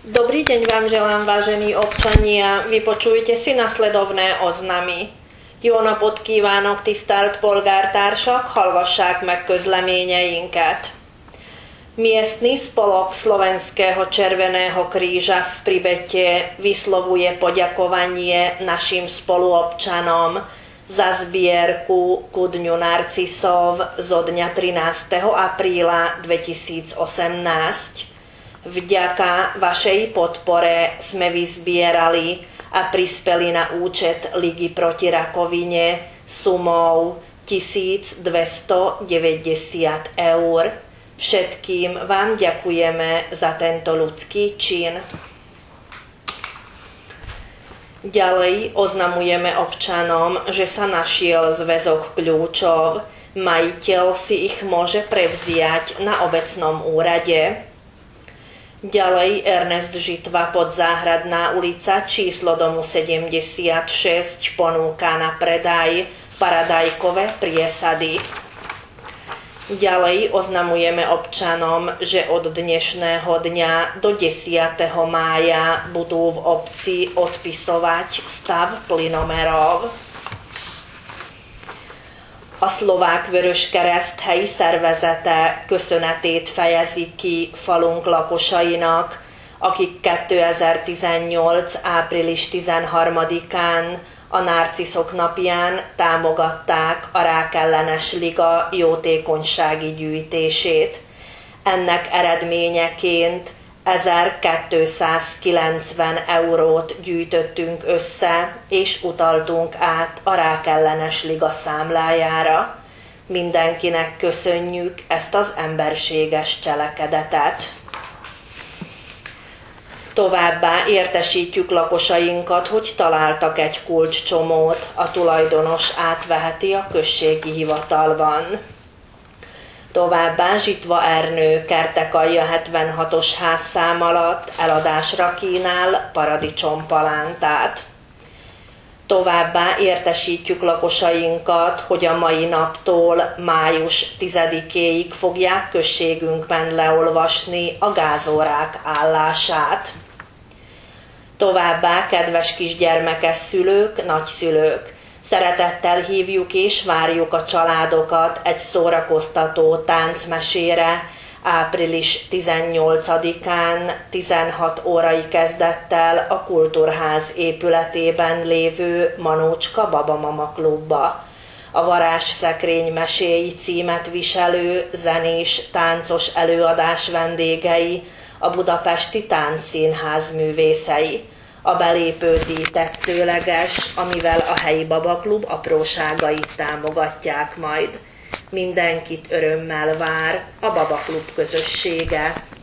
Dobrý deň vám želám, vážení občania. Vypočujte si nasledovné oznamy. Jó napot kívánok, tisztelt polgártársak, hallgassák meg közleményeinket. Miestny spolok Slovenského Červeného kríža v Pribete vyslovuje poďakovanie našim spoluobčanom za zbierku ku Dňu narcisov zo dňa 13. apríla 2018. Vďaka vašej podpore sme vyzbierali a prispeli na účet Ligy proti rakovine sumou 1290 eur. Všetkým vám ďakujeme za tento ľudský čin. Ďalej oznamujeme občanom, že sa našiel zväzok kľúčov. Majiteľ si ich môže prevziať na obecnom úrade. Ďalej Ernest Žitva Podzáhradná ulica, číslo domu 76, ponúka na predaj paradajkové priesady. Ďalej oznamujeme občanom, že od dnešného dňa do 10. mája budú v obci odpisovať stav plynomerov. A Szlovák Vöröskereszt helyi szervezete köszönetét fejezi ki falunk lakosainak, akik 2018. április 13-án a Narciszok napján támogatták a Rákellenes Liga jótékonysági gyűjtését. Ennek eredményeként 1290 eurót gyűjtöttünk össze, és utaltunk át a Rákellenes Liga számlájára. Mindenkinek köszönjük ezt az emberséges cselekedetet. Továbbá értesítjük lakosainkat, hogy találtak egy kulcscsomót, a tulajdonos átveheti a községi hivatalban. Továbbá Zsitva Ernő Kertekalja 76-os házszám alatt eladásra kínál paradicsompalántát. Továbbá értesítjük lakosainkat, hogy a mai naptól május 10-éig fogják községünkben leolvasni a gázórák állását. Továbbá, kedves kisgyermekes szülők, nagyszülők, szeretettel hívjuk és várjuk a családokat egy szórakoztató táncmesére április 18-án 16 órai kezdettel a Kultúrház épületében lévő Manócska Babamama klubba. A Varázsszekrény meséi címet viselő zenés, táncos előadás vendégei a Budapesti Táncszínház művészei. A belépődíj tetszőleges, amivel a helyi babaklub apróságait támogatják majd. Mindenkit örömmel vár a babaklub közössége.